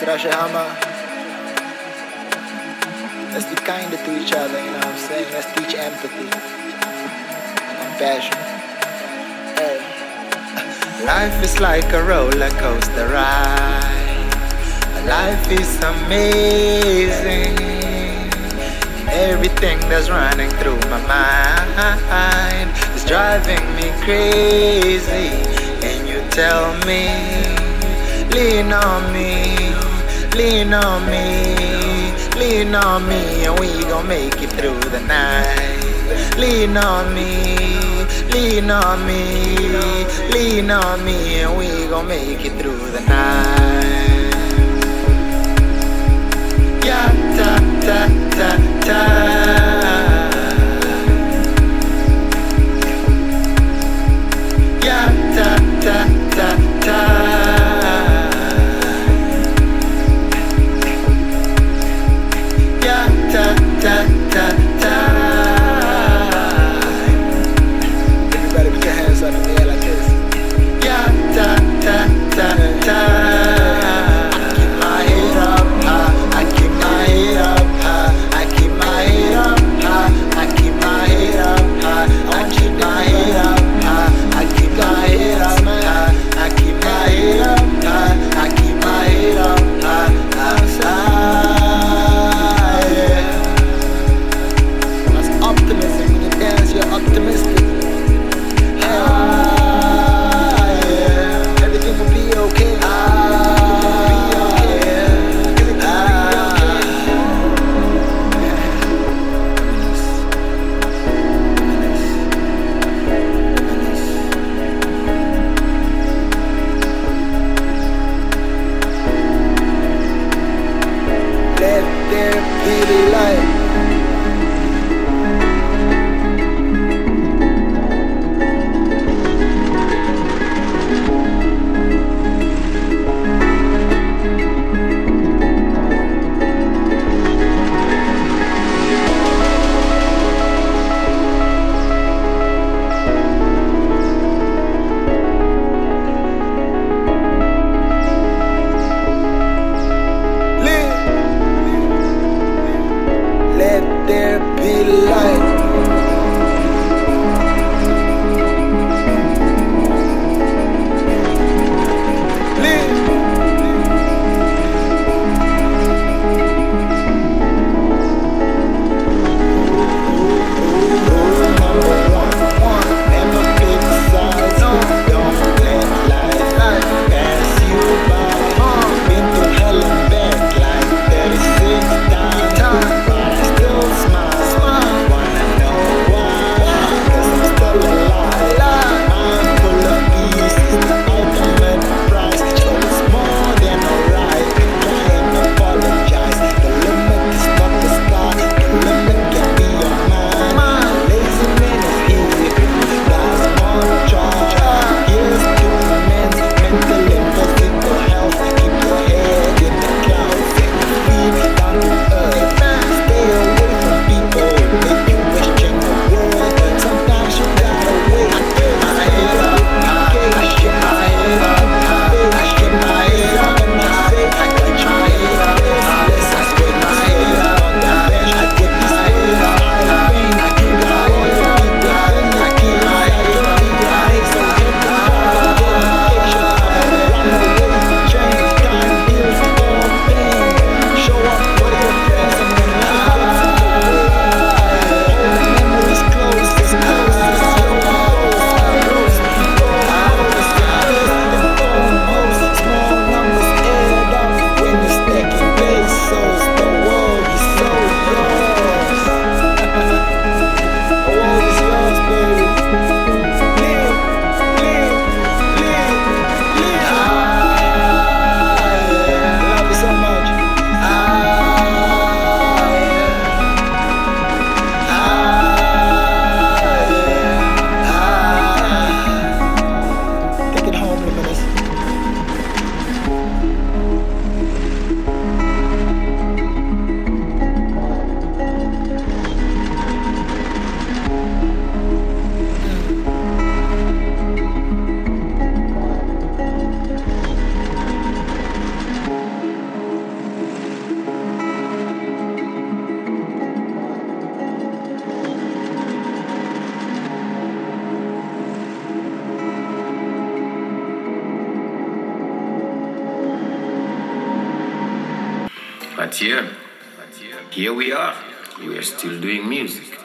Rasha Hama. Let's be kinder to each other, you know what I'm saying? Let's teach empathy, compassion. Hey. Life is like a roller coaster ride. Life is amazing. Everything that's running through my mind is driving me crazy. And you tell me, lean on me, lean on me, lean on me, and we gon' make it through the night. Lean on me, lean on me, lean on me, and we gon' make it through the night. Yeah, ta ta ta ta. Yeah, ta ta ta ta. Yeah, ta ta ta ta. Everybody put your hands up in the air like this. Yeah, ta ta ta ta. I keep my head up high. I keep my head up high. I keep my head up But here we are. We are still doing music.